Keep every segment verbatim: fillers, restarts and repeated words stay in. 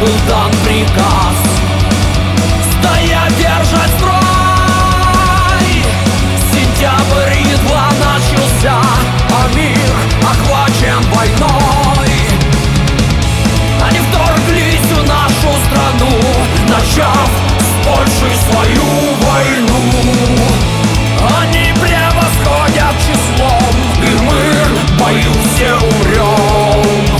был дан приказ стоять, держать строй. Сентябрь едва начался, а мир охвачен войной. Они вторглись в нашу страну, начав с Польшей свою войну. Они превосходят числом, и мы в бою все умрем,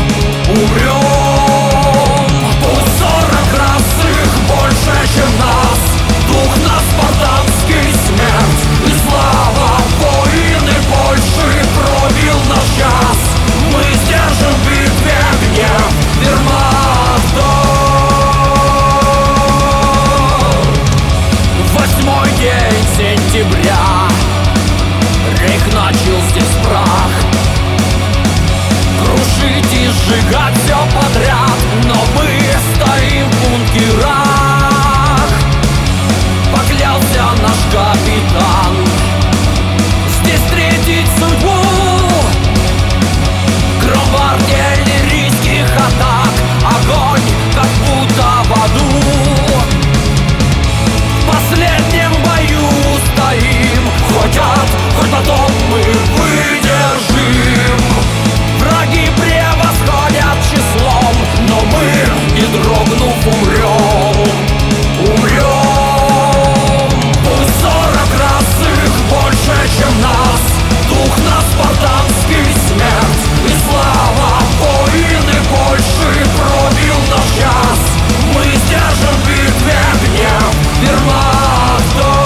умрем. Пусть сорок раз их больше, чем нас, дух на спартанский смерть и слава. Воины Польши пробил наш час, мы сдержим в битве гнев Вермахта. Восьмой день сентября, рейх начал здесь прах, крушить и сжигать все подряд, но мы стоим в бункерах. Поклялся наш капитан здесь встретить судьбу. Гром артиллерийских атак, огонь как будто в аду. В последнем бою стоим, хоть ад, хоть потом мы выдержим. Враги превосходят числом, но мы, не дрогнув, умрем, умрем. Пусть сорок раз их больше, чем нас, дух на спартанский смерть и слава. Воины Польши пробил наш час, мы сдержим в битве гнев Вермахта.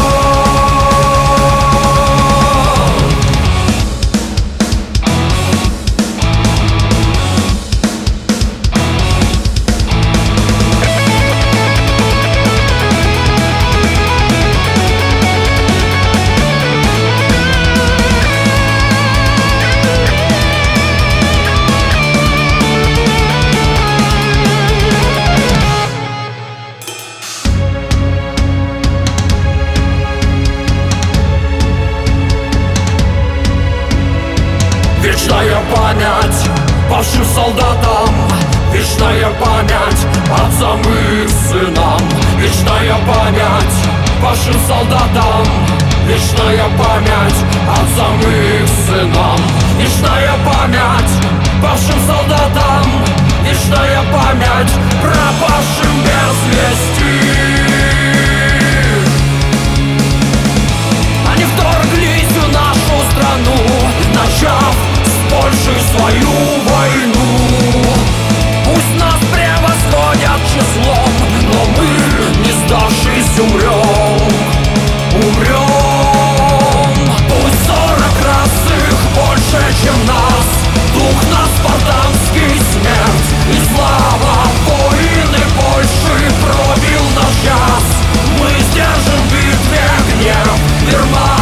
Вечная память павшим солдатам, вечная память отцам и их сынам. Вечная память павшим солдатам, вечная память отцам и их сынам. Вечная память павшим солдатам, вечная память пропавшим без вести. Они вторглись в нашу страну, начав с Польшей свою войну. Пусть нас превосходят числом, но мы, не сдавшись, умрем, умрем. Пусть сорок раз их больше, чем нас, дух на спартанский смерть и слава. Воины Польши пробил наш час, мы сдержим в битве гнев Вермахта.